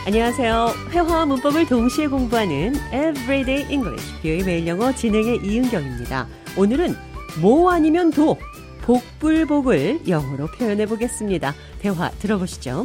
안녕하세요. 회화와 문법을 동시에 공부하는 Everyday English, 뷰의 매일 영어 진행의 이은경입니다. 오늘은 뭐 아니면 도, 복불복을 영어로 표현해 보겠습니다. 대화 들어보시죠.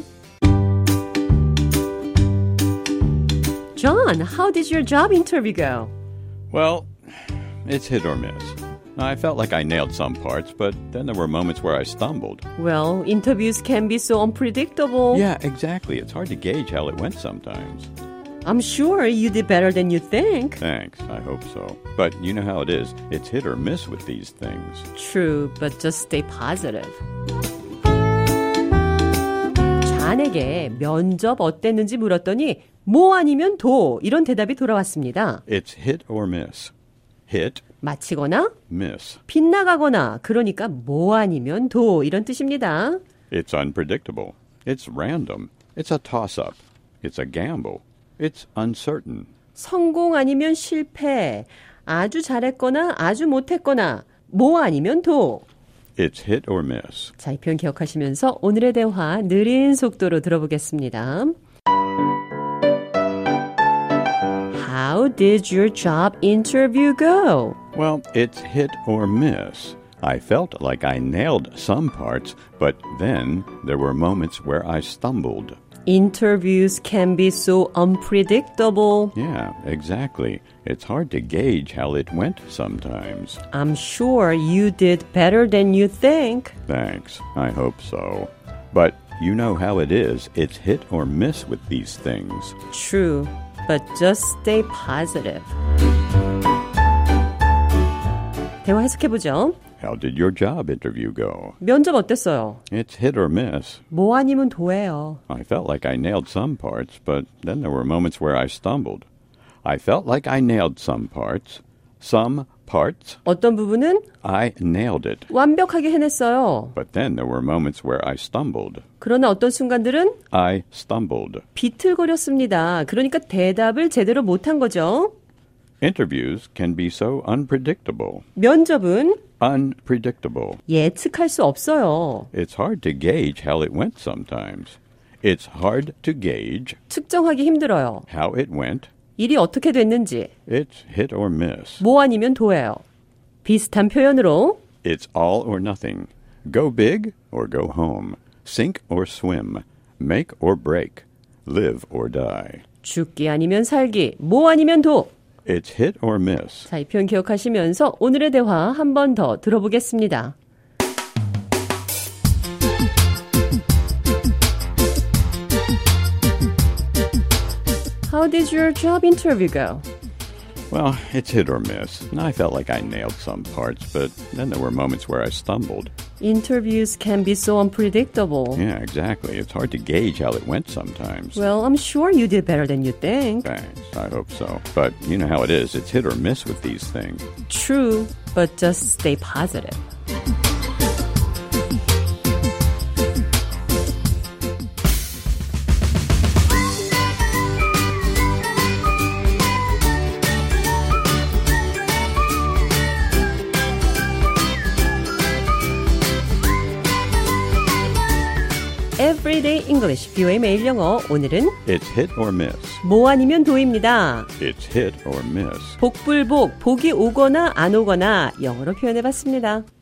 John, how did your job interview go? Well, it's hit or miss. I felt like I nailed some parts, but then there were moments where I stumbled. Well, interviews can be so unpredictable. Yeah, exactly. It's hard to gauge how it went sometimes. I'm sure you did better than you think. Thanks, I hope so. But you know how it is. It's hit or miss with these things. True, but just stay positive. 잔에게 면접 어땠는지 물었더니 뭐 아니면 도 이런 대답이 돌아왔습니다. It's hit or miss. Hit, 마치거나 miss. 빗나가거나 그러니까 뭐 아니면 도 이런 뜻입니다. It's unpredictable. It's random. It's a toss-up. It's a gamble. It's uncertain. 성공 아니면 실패, 아주 잘했거나 아주 못했거나 뭐 아니면 도. It's hit or miss. 자, 이 표현 기억하시면서 오늘의 대화 느린 속도로 들어보겠습니다. How did your job interview go? Well, it's hit or miss. I felt like I nailed some parts, but then there were moments where I stumbled. Interviews can be so unpredictable. Yeah, exactly. It's hard to gauge how it went sometimes. I'm sure you did better than you think. Thanks. I hope so. But you know how it is. It's hit or miss with these things. True, but just stay positive. 대화 해석해보죠. How did your job interview go? 면접 어땠어요? It's hit or miss. 뭐 아니면 도예요. I felt like I nailed some parts, but then there were moments where I stumbled. I felt like I nailed some parts. Some parts, 어떤 부분은 I nailed it. 완벽하게 해냈어요. But then there were moments where I stumbled. 그러나 어떤 순간들은 I stumbled. 비틀거렸습니다. 그러니까 대답을 제대로 못한 거죠. Interviews can be so unpredictable. 면접은 Unpredictable. 예측할 수 없어요. It's hard to gauge how it went sometimes. It's hard to gauge 측정하기 힘들어요. how it went. 일이 어떻게 됐는지 It's hit or miss. 뭐 아니면 도예요. 비슷한 표현으로 It's all or nothing. Go big or go home. Sink or swim. Make or break. Live or die. 죽기 아니면 살기, 뭐 아니면 도. It's hit or miss. 자, 이 표현 기억하시면서 오늘의 대화 한 번 더 들어보겠습니다. How did your job interview go? Well, it's hit or miss. I felt like I nailed some parts, but then there were moments where I stumbled. Interviews can be so unpredictable. Yeah, exactly. It's hard to gauge how it went sometimes. Well, I'm sure you did better than you think. Thanks. I hope so. But you know how it is. It's hit or miss with these things. True, but just stay positive. Everyday English, 뷰의 매일 영어. 오늘은 It's hit or miss. 뭐 아니면 도입니다. It's hit or miss. 복불복, 복이 오거나 안 오거나 영어로 표현해봤습니다.